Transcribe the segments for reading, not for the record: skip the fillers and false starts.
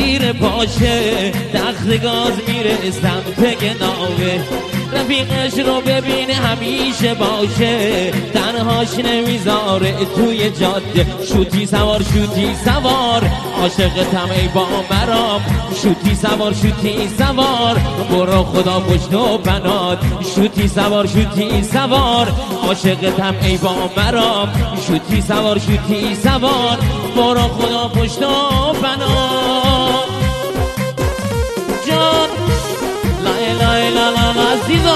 زیر پاشه، تخت گاز میره سمت گناوه. رفیقش رو ببینه همیشه باشه، تنهاش نمیذاره توی جاده. شوتی سوار شوتی سوار، عاشقتم ای با مرام. شوتی سوار شوتی سوار، برو خدا پشت و بنات. شوتی سوار شوتی سوار، عاشقتم ای با مرام. شوتی سوار شوتی سوار، برو خدا پشت و بنات. جان لا اله الا الله عزیزا.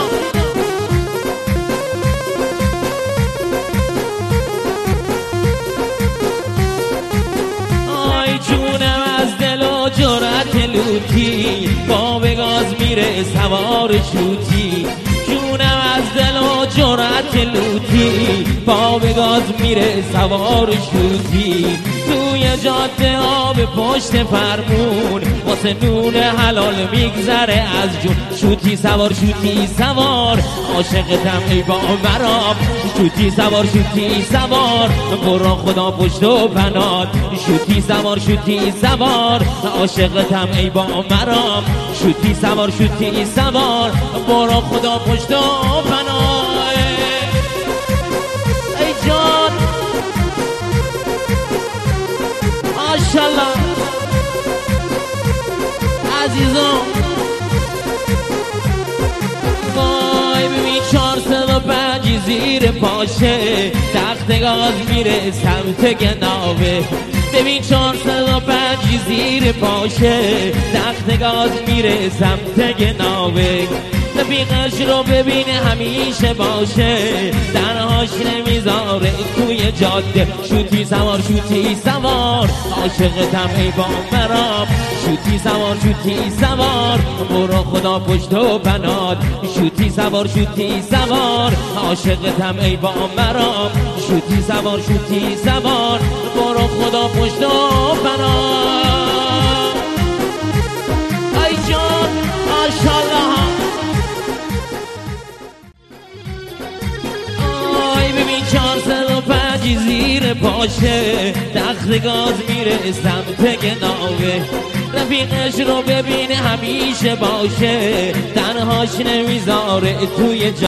آی جونم از دل و جرأت لوتی، با به گاز میره سوار شوتی. جونم از دل و جرأت لوتی، با به گاز میره سوار شوتی. توی جاده آب پشت فرمون، واسه نون حلال میگذره از جون. شوتی سوار شوتی سوار، عاشقتم ای با مرام. شوتی سوار شوتی سوار، برو خدا پشت و بنات. شوتی سوار شوتی سوار، عاشقتم ای با مرام. شوتی سوار شوتی سوار، برو خدا پشت و بنات. ای جان ماشالله عزیزم. وای ببین 405 زیر پاشه، تخت گاز میره سمت گناوه. ببین 405 زیر پاشه، تخت گاز میره سمت گناوه. رفیقش رو ببینه همیشه باشه، تنهاش نمیذاره توی جاده. شوتی سوار شوتی سوار، عاشقتم ای با مرام. شوتی سوار شوتی سوار، برو خدا پشت و بنات. شوتی سوار شوتی سوار، عاشقتم ای با مرام. شوتی سوار شوتی سوار، برو خدا پشت و بنات. ای جان ماشالله. ببین 405 زیر پاشه، تخت گاز میره سمت گناوه. رفیقش رو ببینه همیشه باشه، تنهاش نمیذاره توی